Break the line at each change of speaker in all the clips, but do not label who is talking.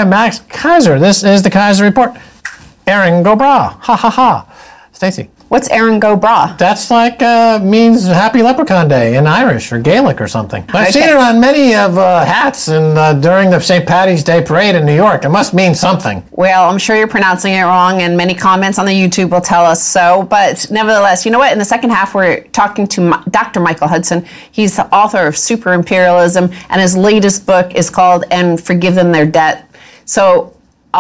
I'm Max Keiser. This is the Keiser Report. Erin go bragh. Ha ha ha. Stacey.
What's Erin go bragh?
That's like means Happy Leprechaun Day in Irish or Gaelic or something. I've seen it on many of hats and during the St. Patty's Day parade in New York. It must mean something.
Well, I'm sure you're pronouncing it wrong, and many comments on the YouTube will tell us so. But nevertheless, you know what? In the second half, we're talking to Dr. Michael Hudson. He's the author of Super Imperialism, and his latest book is called And Forgive Them Their Debt. So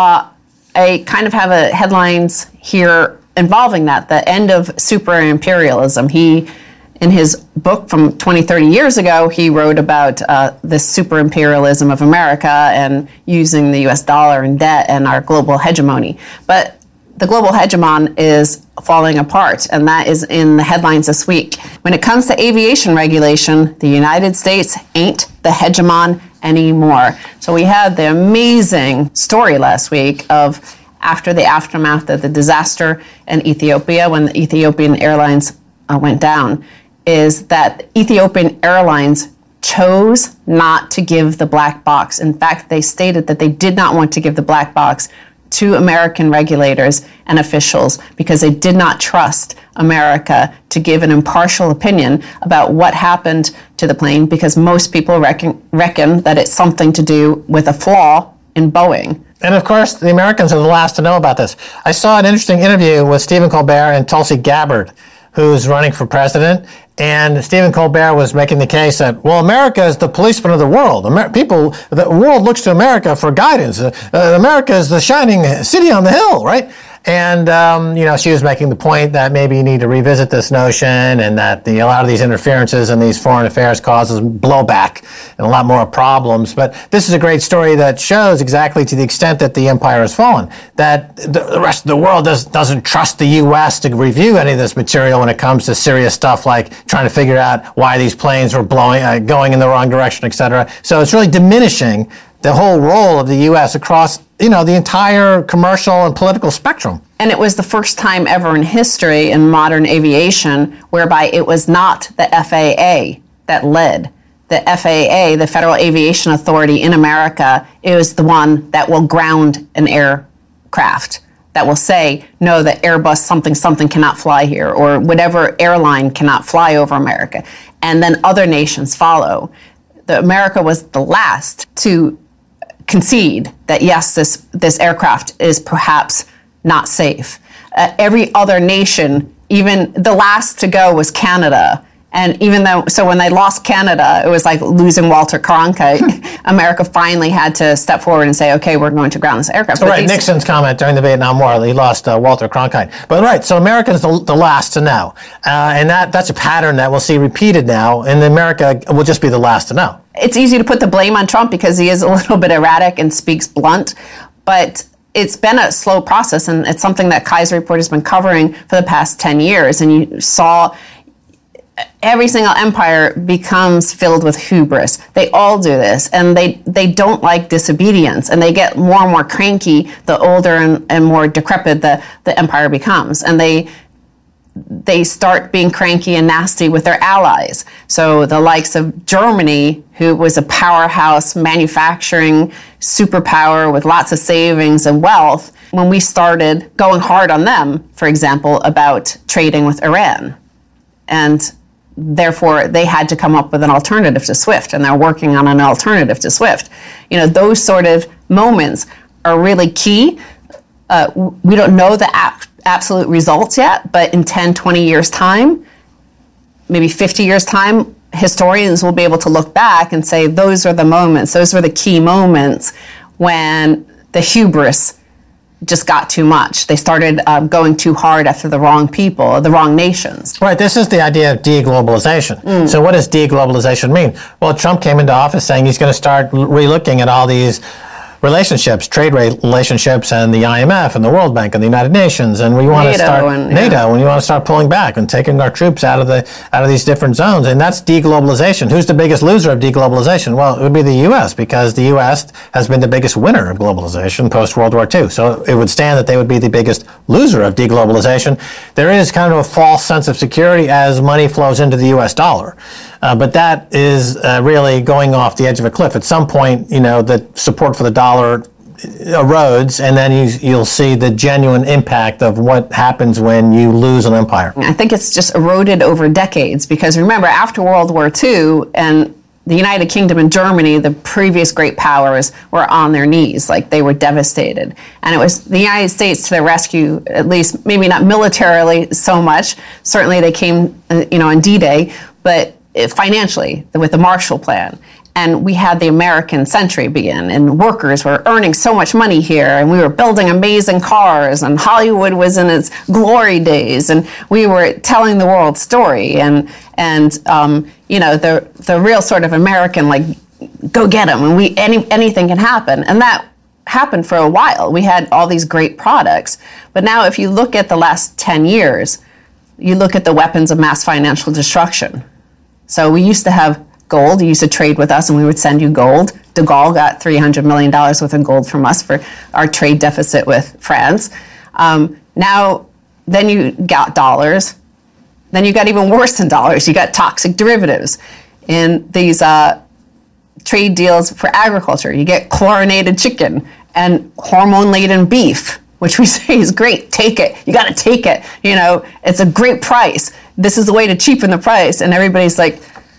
I kind of have headlines here involving that, the end of super imperialism. He, in his book from 20, 30 years ago, he wrote about this super imperialism of America and using the US dollar and debt and our global hegemony. But the global hegemon is falling apart, and that is in the headlines this week. When it comes to aviation regulation, the United States ain't the hegemon anymore. So we had the amazing story last week of after the aftermath of the disaster in Ethiopia, when the Ethiopian Airlines went down, is that Ethiopian Airlines chose not to give the black box. In fact, they stated that they did not want to give the black box to American regulators and officials because they did not trust America to give an impartial opinion about what happened to the plane, because most people reckon that it's something to do with a flaw in Boeing.
And of course, the Americans are the last to know about this. I saw an interesting interview with Stephen Colbert and Tulsi Gabbard, who's running for president. And Stephen Colbert was making the case that, well, America is the policeman of the world. The world looks to America for guidance. America is the shining city on the hill, right? And, she was making the point that maybe you need to revisit this notion and that a lot of these interferences in these foreign affairs causes blowback and a lot more problems. But this is a great story that shows exactly to the extent that the empire has fallen, that the rest of the world doesn't trust the U.S. to review any of this material when it comes to serious stuff like trying to figure out why these planes were going in the wrong direction, et cetera. So it's really diminishing the whole role of the U.S. across, the entire commercial and political spectrum.
And it was the first time ever in history in modern aviation whereby it was not the FAA that led. The FAA, the Federal Aviation Authority in America, is the one that will ground an aircraft, that will say, no, the Airbus something cannot fly here, or whatever airline cannot fly over America. And then other nations follow. America was the last to concede that, yes, this aircraft is perhaps not safe. Every other nation, even the last to go was Canada. And so when they lost Canada, it was like losing Walter Cronkite. America finally had to step forward and say, okay, we're going to ground this aircraft.
Right, Nixon's comment during the Vietnam War, he lost Walter Cronkite. But right, so America's the last to know. And that's a pattern that we'll see repeated now, and America will just be the last to know.
It's easy to put the blame on Trump because he is a little bit erratic and speaks blunt, but it's been a slow process, and it's something that Keiser Report has been covering for the past 10 years. And you saw every single empire becomes filled with hubris. They all do this, and they don't like disobedience, and they get more and more cranky the older and more decrepit the empire becomes. And they start being cranky and nasty with their allies. So the likes of Germany, who was a powerhouse manufacturing superpower with lots of savings and wealth, when we started going hard on them, for example, about trading with Iran. And therefore, they had to come up with an alternative to SWIFT, and they're working on an alternative to SWIFT. Those sort of moments are really key. We don't know the absolute results yet, but in 10, 20 years' time, maybe 50 years' time, historians will be able to look back and say, those are the moments, those were the key moments when the hubris just got too much. They started going too hard after the wrong people, the wrong nations.
Right. This is the idea of deglobalization. So what does deglobalization mean? Well, Trump came into office saying he's going to start relooking at all these relationships, trade relationships, and the IMF and the World Bank and the United Nations, and we want to start NATO, and we want to start pulling back and taking our troops out of these different zones, and that's deglobalization. Who's the biggest loser of deglobalization? Well, it would be the U.S. because the U.S. has been the biggest winner of globalization post World War II. So it would stand that they would be the biggest loser of deglobalization. There is kind of a false sense of security as money flows into the U.S. dollar. But that is really going off the edge of a cliff. At some point, the support for the dollar erodes, and then you'll see the genuine impact of what happens when you lose an empire.
I think it's just eroded over decades, because remember, after World War II and the United Kingdom and Germany, the previous great powers, were on their knees, like they were devastated. And it was the United States to their rescue, at least maybe not militarily so much. Certainly they came, on D-Day, but financially with the Marshall Plan. And we had the American century begin, and workers were earning so much money here, and we were building amazing cars, and Hollywood was in its glory days, and we were telling the world story, and the real sort of American, like, go get them, and anything can happen. And that happened for a while. We had all these great products. But now if you look at the last 10 years, you look at the weapons of mass financial destruction. So we used to have gold. You used to trade with us and we would send you gold. De Gaulle got $300 million worth of gold from us for our trade deficit with France. Now, then you got dollars. Then you got even worse than dollars. You got toxic derivatives in these trade deals for agriculture. You get chlorinated chicken and hormone-laden beef, which we say is great. Take it. You got to take it. It's a great price. This is the way to cheapen the price. And everybody's like,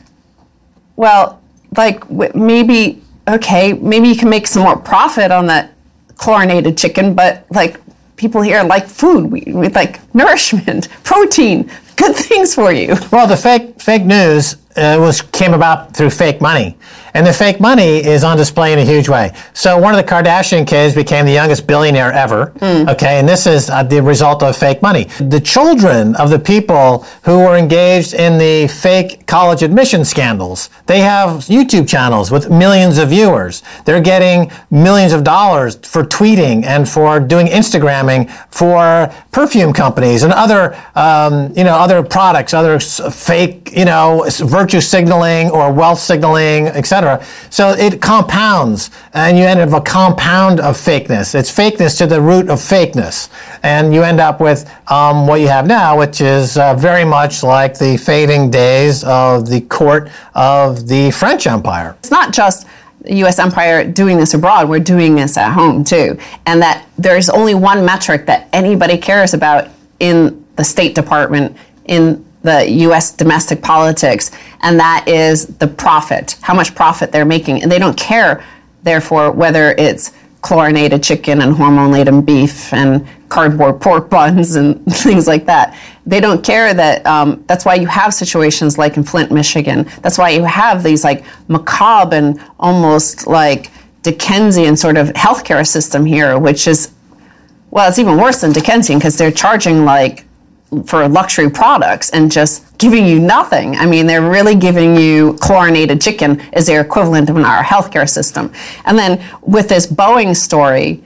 well, like, maybe you can make some more profit on that chlorinated chicken, but like, people here like food. We like nourishment, protein, good things for you.
Well, the fake news came about through fake money. And the fake money is on display in a huge way. So one of the Kardashian kids became the youngest billionaire ever. Okay, and this is the result of fake money. The children of the people who were engaged in the fake college admission scandals, they have YouTube channels with millions of viewers. They're getting millions of dollars for tweeting and for doing Instagramming for perfume companies and other products, other fake, virtue signaling or wealth signaling, etc. So it compounds, and you end up with a compound of fakeness. It's fakeness to the root of fakeness. And you end up with what you have now, which is very much like the fading days of the court of the French Empire.
It's not just the U.S. empire doing this abroad, we're doing this at home too. And that there's only one metric that anybody cares about in the State Department, in the U.S. domestic politics, and that is the profit, how much profit they're making. And they don't care, therefore, whether it's chlorinated chicken and hormone-laden beef and cardboard pork buns and things like that. They don't care that, that's why you have situations like in Flint, Michigan. That's why you have these like macabre and almost like Dickensian sort of healthcare system here, which is, well, it's even worse than Dickensian because they're charging like for luxury products and just giving you nothing. I mean, they're really giving you chlorinated chicken as their equivalent of our healthcare system. And then with this Boeing story,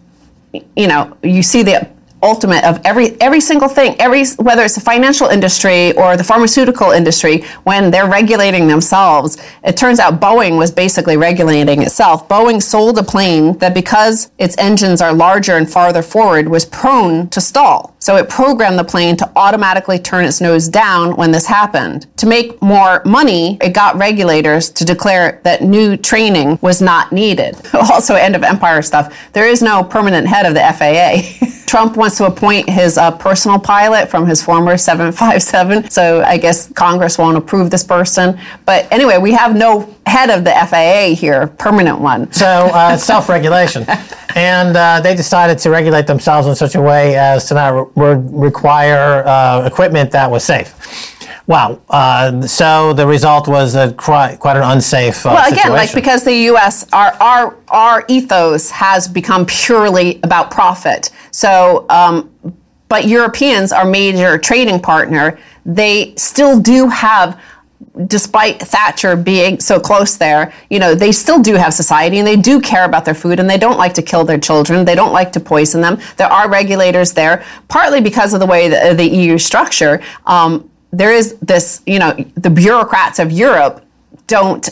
you see the ultimate of every single thing, whether it's the financial industry or the pharmaceutical industry, when they're regulating themselves, it turns out Boeing was basically regulating itself. Boeing sold a plane that, because its engines are larger and farther forward, was prone to stall. So it programmed the plane to automatically turn its nose down when this happened. To make more money, it got regulators to declare that new training was not needed. Also, end of empire stuff. There is no permanent head of the FAA. Trump wants to appoint his personal pilot from his former 757. So I guess Congress won't approve this person. But anyway, we have no head of the FAA here, permanent one.
So self-regulation. And they decided to regulate themselves in such a way as to not require equipment that was safe. Wow. So the result was quite an unsafe situation.
Because the U.S., our ethos has become purely about profit. So, but Europeans, our major trading partner, they still do have, despite Thatcher being so close there, they still do have society and they do care about their food and they don't like to kill their children. They don't like to poison them. There are regulators there, partly because of the way the EU structure. There is this, the bureaucrats of Europe don't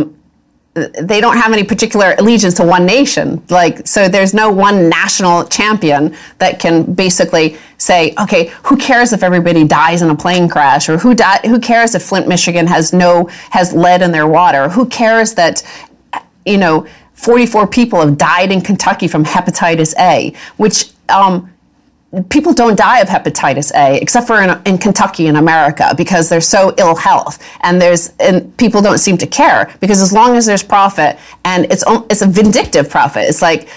have any particular allegiance to one nation. So there's no one national champion that can basically say, okay, who cares if everybody dies in a plane crash, or who cares if Flint, Michigan has lead in their water? Who cares that, 44 people have died in Kentucky from hepatitis A, which people don't die of hepatitis A except for in Kentucky in America because they're so ill health, and people don't seem to care because as long as there's profit, and it's a vindictive profit. It's like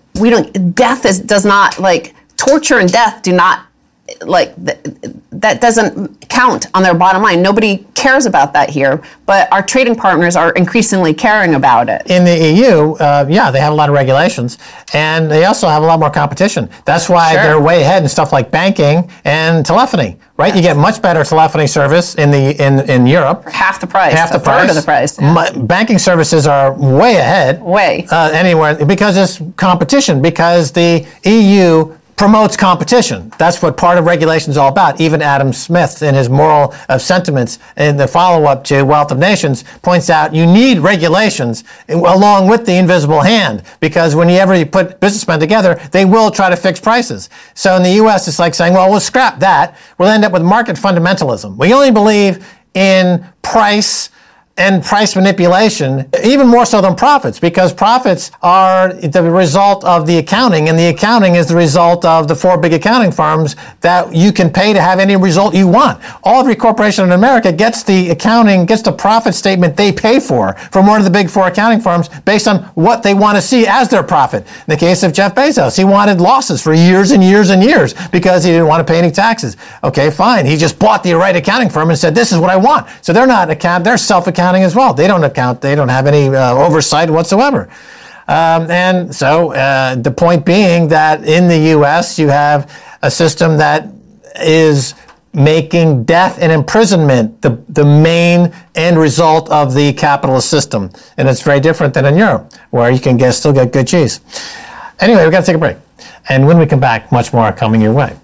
does not, like, torture and death do not, like, that doesn't count on their bottom line. Nobody cares about that here, but our trading partners are increasingly caring about it.
In the EU, they have a lot of regulations, and they also have a lot more competition. That's why they're way ahead in stuff like banking and telephony, right? Yes. You get much better telephony service in Europe.
For half the price.
Half the price.
Third of the price. Yeah.
Banking services are way ahead.
Way.
Anywhere, because it's competition, because the EU promotes competition. That's what part of regulation is all about. Even Adam Smith, in his Moral of Sentiments, in the follow-up to Wealth of Nations, points out you need regulations along with the invisible hand, because whenever you put businessmen together, they will try to fix prices. So in the U.S., it's like saying, well, we'll scrap that. We'll end up with market fundamentalism. We only believe in price and price manipulation, even more so than profits, because profits are the result of the accounting, and the accounting is the result of the 4 big accounting firms that you can pay to have any result you want. Every corporation in America gets the accounting, gets the profit statement they pay for from one of the big 4 accounting firms based on what they want to see as their profit. In the case of Jeff Bezos, he wanted losses for years and years and years because he didn't want to pay any taxes. Okay, fine. He just bought the right accounting firm and said, this is what I want. So they're not they're self-accounting as well. They don't account. They don't have any oversight whatsoever. And so the point being that in the U.S. you have a system that is making death and imprisonment the main end result of the capitalist system. And it's very different than in Europe, where you can still get good cheese. Anyway, we've got to take a break. And when we come back, much more coming your way.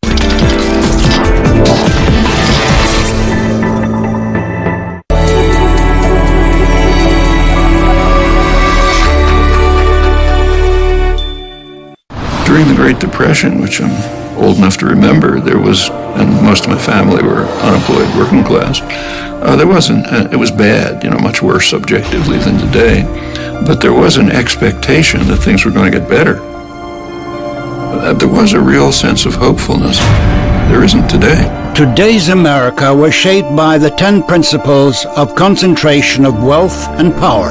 During the Great Depression, which I'm old enough to remember, there was, and most of my family were unemployed, working class, it was bad, much worse subjectively than today, but there was an expectation that things were going to get better. There was a real sense of hopefulness. There isn't today.
Today's America was shaped by the 10 principles of concentration of wealth and power.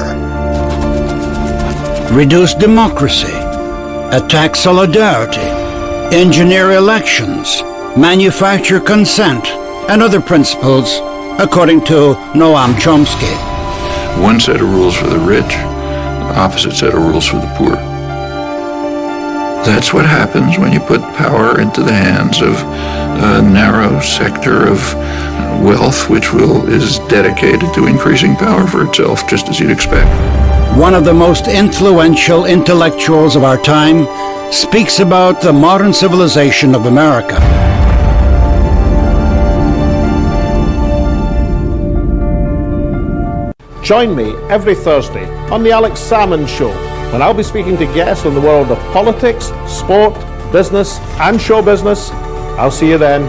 Reduce democracy. Attack solidarity, engineer elections, manufacture consent, and other principles, according to Noam Chomsky.
One set of rules for the rich, the opposite set of rules for the poor. That's what happens when you put power into the hands of a narrow sector of wealth, which is dedicated to increasing power for itself, just as you'd expect.
One of the most influential intellectuals of our time speaks about the modern civilization of America.
Join me every Thursday on The Alex Salmond Show, when I'll be speaking to guests on the world of politics, sport, business, and show business. I'll see you then.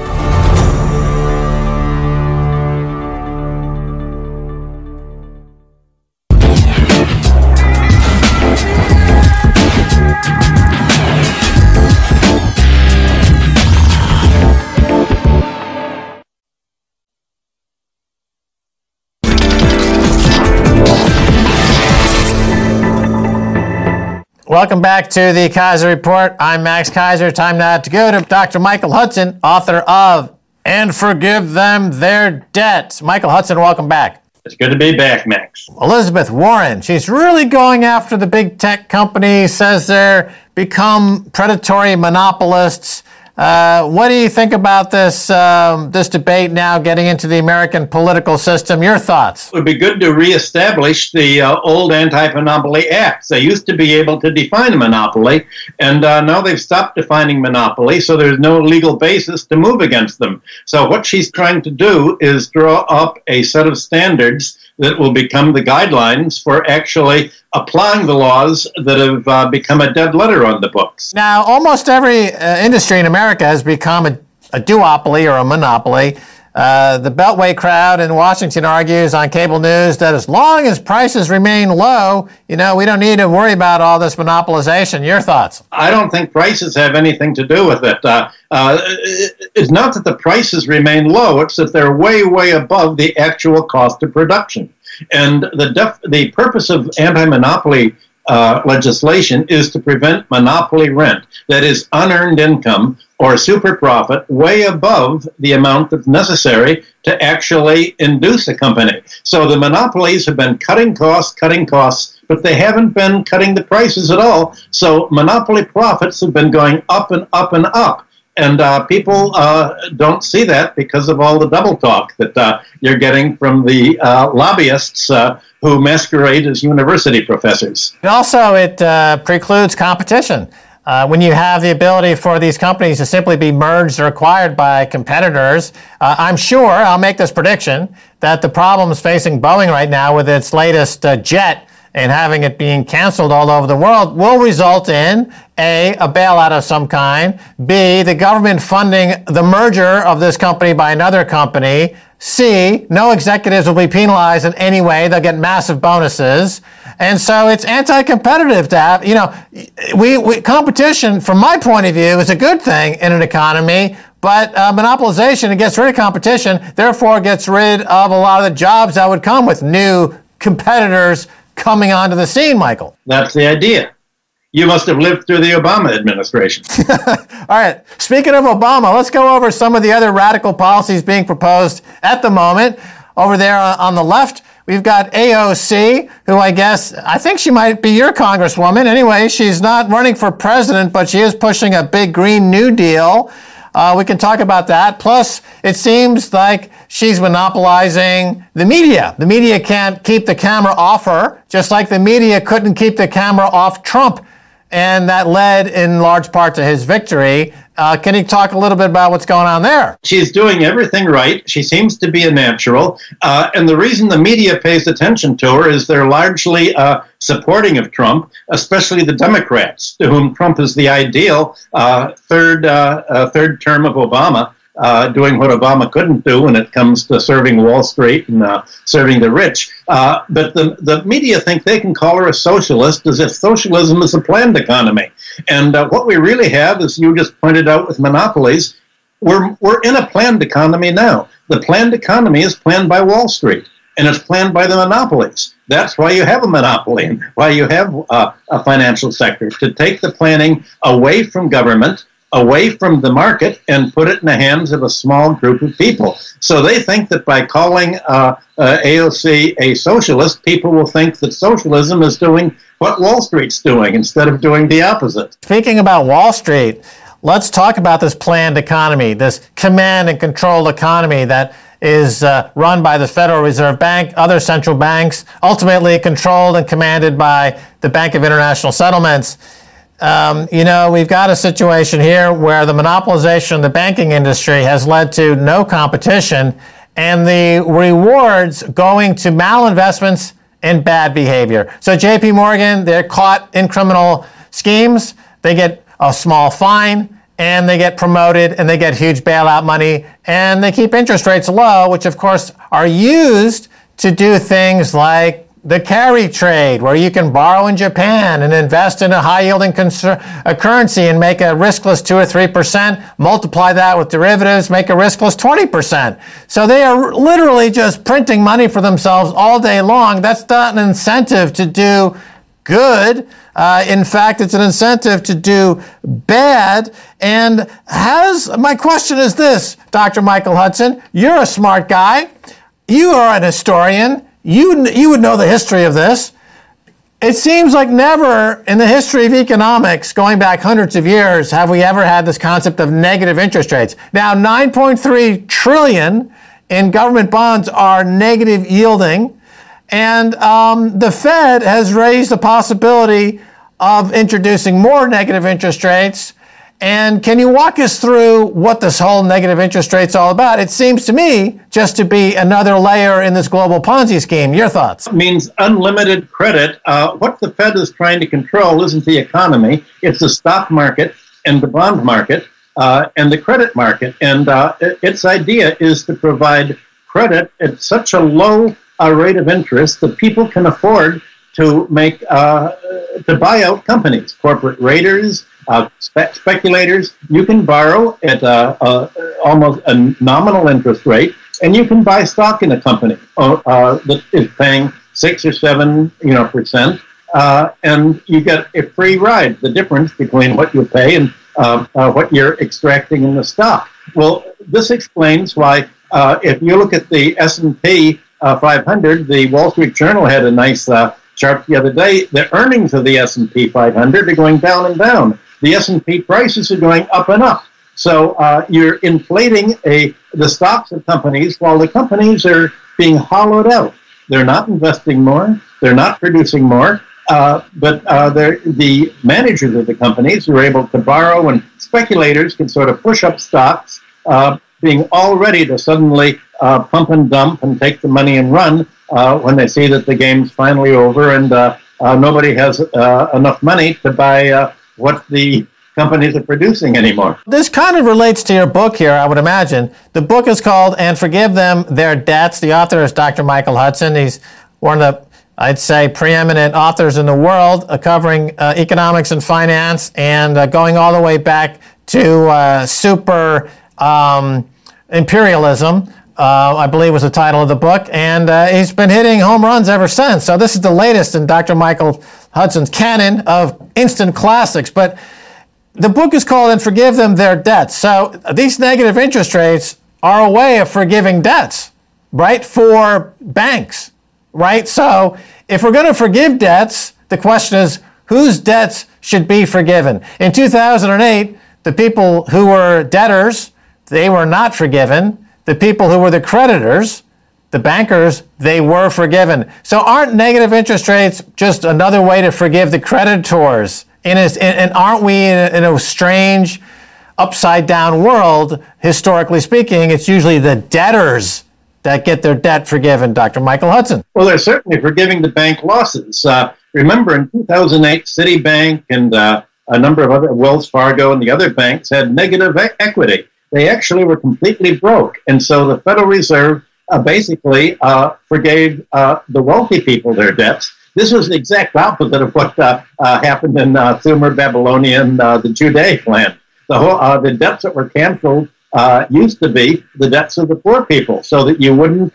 Welcome back to the Kaiser Report. I'm Max Kaiser. Time now to go to Dr. Michael Hudson, author of And Forgive Them Their Debts. Michael Hudson, welcome back.
It's good to be back, Max.
Elizabeth Warren, she's really going after the big tech companies, says they're become predatory monopolists. What do you think about this debate now getting into the American political system? Your thoughts?
It would be good to reestablish the old anti-monopoly acts. They used to be able to define a monopoly, and now they've stopped defining monopoly, so there's no legal basis to move against them. So what she's trying to do is draw up a set of standards that will become the guidelines for actually applying the laws that have become a dead letter on the books.
Now, almost every industry in America has become a duopoly or a monopoly. The Beltway crowd in Washington argues on cable news that as long as prices remain low, we don't need to worry about all this monopolization. Your thoughts?
I don't think prices have anything to do with it. It's not that the prices remain low, it's that they're way, way above the actual cost of production. And the purpose of anti-monopoly legislation is to prevent monopoly rent, that is unearned income or super profit way above the amount that's necessary to actually induce a company. So the monopolies have been cutting costs, but they haven't been cutting the prices at all. So monopoly profits have been going up and up and up. And people don't see that because of all the double talk that you're getting from the lobbyists who masquerade as university professors.
And also, it precludes competition. When you have the ability for these companies to simply be merged or acquired by competitors, I'm sure, I'll make this prediction, that the problems facing Boeing right now with its latest jet and having it being canceled all over the world will result in A, a bailout of some kind, B, the government funding the merger of this company by another company, C, no executives will be penalized in any way. They'll get massive bonuses. And so it's anti-competitive to have, competition, from my point of view, is a good thing in an economy, but monopolization, it gets rid of competition, therefore gets rid of a lot of the jobs that would come with new competitors coming onto the scene, Michael.
That's the idea. You must have lived through the Obama administration.
All right. Speaking of Obama, let's go over some of the other radical policies being proposed at the moment. Over there on the left, we've got AOC, who I think she might be your congresswoman. Anyway, she's not running for president, but she is pushing a big Green New Deal. We can talk about that. Plus, it seems like she's monopolizing the media. The media can't keep the camera off her, just like the media couldn't keep the camera off Trump. And that led in large part to his victory. Can you talk a little bit about what's going on there?
She's doing everything right. She seems to be a natural. And the reason the media pays attention to her is they're largely supporting of Trump, especially the Democrats, to whom Trump is the ideal third term of Obama. Doing what Obama couldn't do when it comes to serving Wall Street and serving the rich. But the media think they can call her a socialist as if socialism is a planned economy. And what we really have, as you just pointed out with monopolies, we're in a planned economy now. The planned economy is planned by Wall Street, and it's planned by the monopolies. That's why you have a monopoly and why you have a financial sector, to take the planning away from government, away from the market, and put it in the hands of a small group of people. So they think that by calling AOC a socialist, people will think that socialism is doing what Wall Street's doing instead of doing the opposite.
Speaking about Wall Street, let's talk about this planned economy, this command and control economy that is run by the Federal Reserve Bank, other central banks, ultimately controlled and commanded by the Bank of International Settlements. We've got a situation here where the monopolization of the banking industry has led to no competition and the rewards going to malinvestments and bad behavior. So JP Morgan, they're caught in criminal schemes. They get a small fine and they get promoted and they get huge bailout money and they keep interest rates low, which of course are used to do things like the carry trade, where you can borrow in Japan and invest in a high-yielding currency and make a riskless 2 or 3%, multiply that with derivatives, make a riskless 20%. So they are literally just printing money for themselves all day long. That's not an incentive to do good. In fact, it's an incentive to do bad. And my question is this, Dr. Michael Hudson, you're a smart guy. You are an historian. You would know the history of this. It seems like never in the history of economics, going back hundreds of years, have we ever had this concept of negative interest rates. Now, 9.3 trillion in government bonds are negative yielding, and the Fed has raised the possibility of introducing more negative interest rates. And can you walk us through what this whole negative interest rate's all about? It seems to me just to be another layer in this global Ponzi scheme. Your thoughts?
It means unlimited credit. What the Fed is trying to control isn't the economy. It's the stock market and the bond market. and the credit market. And its idea is to provide credit at such a low rate of interest that people can afford to make to buy out companies, corporate raiders, speculators. You can borrow at almost a nominal interest rate, and you can buy stock in a company that is paying 6 or 7% and you get a free ride. The difference between what you pay and what you're extracting in the stock. Well, this explains why if you look at the S&P 500, the Wall Street Journal had a nice chart the other day. The earnings of the S&P 500 are going down and down. The S&P prices are going up and up. So you're inflating the stocks of companies while the companies are being hollowed out. They're not investing more. They're not producing more. But the managers of the companies are able to borrow, and speculators can sort of push up stocks, being all ready to suddenly pump and dump and take the money and run when they see that the game's finally over and nobody has enough money to buy what the companies are producing anymore.
This kind of relates to your book here, I would imagine. The book is called And Forgive Them Their Debts. The author is Dr. Michael Hudson. He's one of the, I'd say, preeminent authors in the world covering economics and finance and going all the way back to super imperialism, I believe was the title of the book. And he's been hitting home runs ever since. So this is the latest in Dr. Michael Hudson's canon of instant classics. But the book is called And Forgive Them Their Debts. So these negative interest rates are a way of forgiving debts, right, for banks, right? So if we're going to forgive debts, the question is, whose debts should be forgiven? In 2008, the people who were debtors, they were not forgiven. The people who were the creditors, the bankers, they were forgiven. So aren't negative interest rates just another way to forgive the creditors? And aren't we in a strange, upside-down world, historically speaking? It's usually the debtors that get their debt forgiven, Dr. Michael Hudson.
Well, they're certainly forgiving the bank losses. Remember, in 2008, Citibank and a number of other, Wells Fargo and the other banks had negative equity. They actually were completely broke. And so the Federal Reserve basically forgave the wealthy people their debts. This was the exact opposite of what happened in Sumer, Babylonia, and the Judaic land. The debts that were canceled used to be the debts of the poor people, so that you wouldn't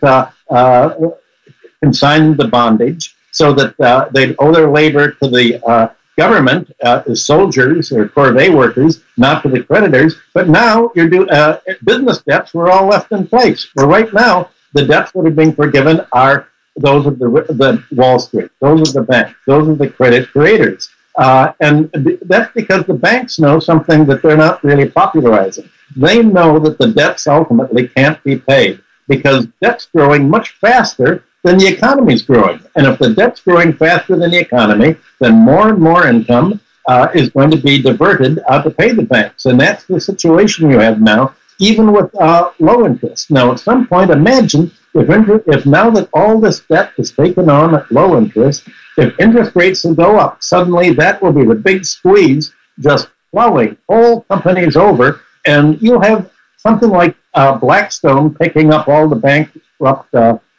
consign the bondage, so that they'd owe their labor to the government as soldiers or corvée workers, not to the creditors. But now business debts were all left in place. Well, right now, the debts that are being forgiven are those of the Wall Street, those of the banks, those of the credit creators. And that's because the banks know something that they're not really popularizing. They know that the debts ultimately can't be paid because debt's growing much faster than the economy's growing. And if the debt's growing faster than the economy, then more and more income is going to be diverted to pay the banks. And that's the situation you have now, even with low interest. Now, at some point, imagine if now that all this debt is taken on at low interest, if interest rates will go up, suddenly that will be the big squeeze, just plowing whole companies over, and you'll have something like Blackstone picking up all the bankrupt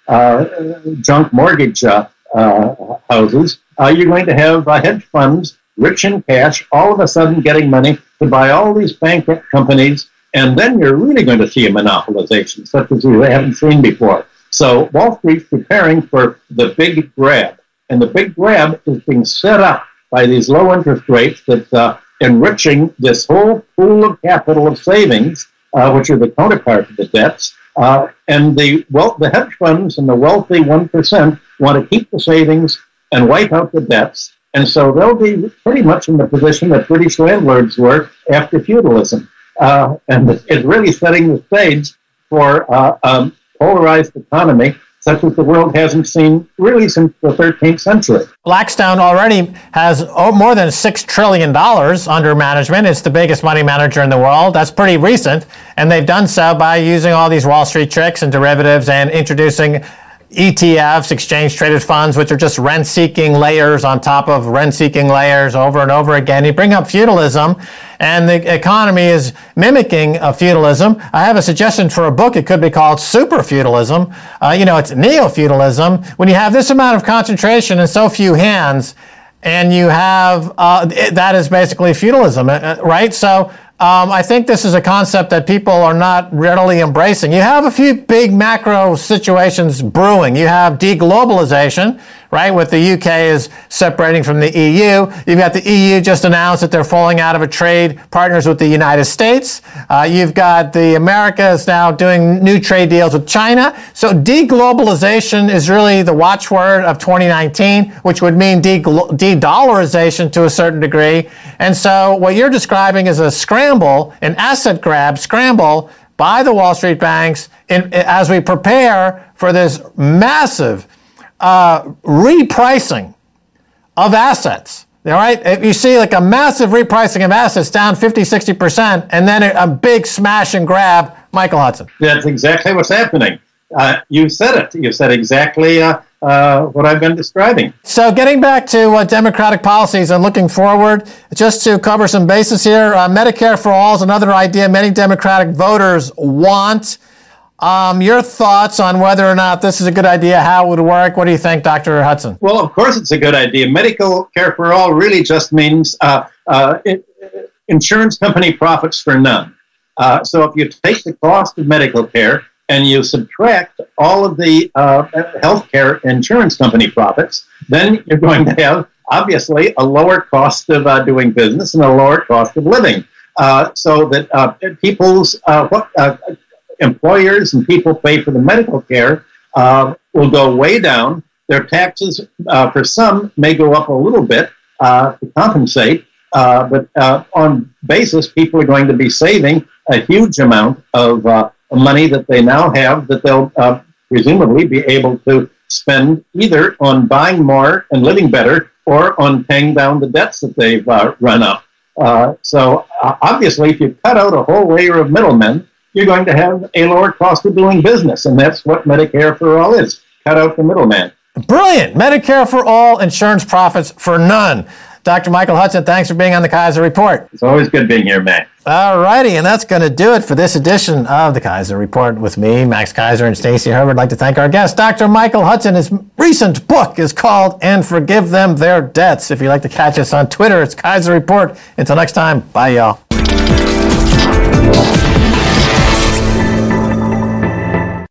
junk mortgage houses. You're going to have hedge funds, rich in cash, all of a sudden getting money to buy all these bankrupt companies. And then you're really going to see a monopolization, such as we haven't seen before. So Wall Street's preparing for the big grab. And the big grab is being set up by these low interest rates that's enriching this whole pool of capital of savings, which are the counterpart of the debts. And the hedge funds and the wealthy 1% want to keep the savings and wipe out the debts. And so they'll be pretty much in the position that British landlords were after feudalism. And it's really setting the stage for a polarized economy such as the world hasn't seen really since the 13th century.
Blackstone already has more than $6 trillion under management. It's the biggest money manager in the world. That's pretty recent. And they've done so by using all these Wall Street tricks and derivatives and introducing ETFs, exchange traded funds, which are just rent-seeking layers on top of rent-seeking layers over and over again. You bring up feudalism, and the economy is mimicking feudalism. I have a suggestion for a book. It could be called Super Feudalism. It's neo-feudalism. When you have this amount of concentration in so few hands, and you have, that is basically feudalism, right? So I think this is a concept that people are not readily embracing. You have a few big macro situations brewing. You have deglobalization, right, with the UK is separating from the EU. You've got the EU just announced that they're falling out of a trade partners with the United States. You've got the Americas now doing new trade deals with China. So deglobalization is really the watchword of 2019, which would mean de-dollarization to a certain degree. And so what you're describing is a scramble, an asset grab scramble by the Wall Street banks as we prepare for this massive repricing of assets. All right? If you see like a massive repricing of assets down 50, 60%, and then a big smash and grab, Michael Hudson.
That's exactly what's happening. You said it. You said exactly what I've been describing.
So getting back to Democratic policies and looking forward, just to cover some bases here, Medicare for All is another idea many Democratic voters want. Your thoughts on whether or not this is a good idea, how it would work? What do you think, Dr. Hudson?
Well, of course it's a good idea. Medical care for all really just means insurance company profits for none. So if you take the cost of medical care and you subtract all of the healthcare insurance company profits, then you're going to have, obviously, a lower cost of doing business and a lower cost of living. So that people's employers and people pay for the medical care will go way down. Their taxes, for some, may go up a little bit to compensate, but on basis, people are going to be saving a huge amount of money that they now have that they'll presumably be able to spend either on buying more and living better or on paying down the debts that they've run up. So obviously, if you cut out a whole layer of middlemen, you're going to have a lower cost of doing business, and that's what Medicare for All is. Cut out the middleman.
Brilliant. Medicare for all, insurance profits for none. Dr. Michael Hudson, thanks for being on the Kaiser Report.
It's always good being here, Matt.
All righty, and that's going to do it for this edition of the Kaiser Report with me, Max Kaiser, and Stacey Herbert. I'd like to thank our guest, Dr. Michael Hudson. His recent book is called And Forgive Them Their Debts. If you'd like to catch us on Twitter, it's Kaiser Report. Until next time, bye, y'all.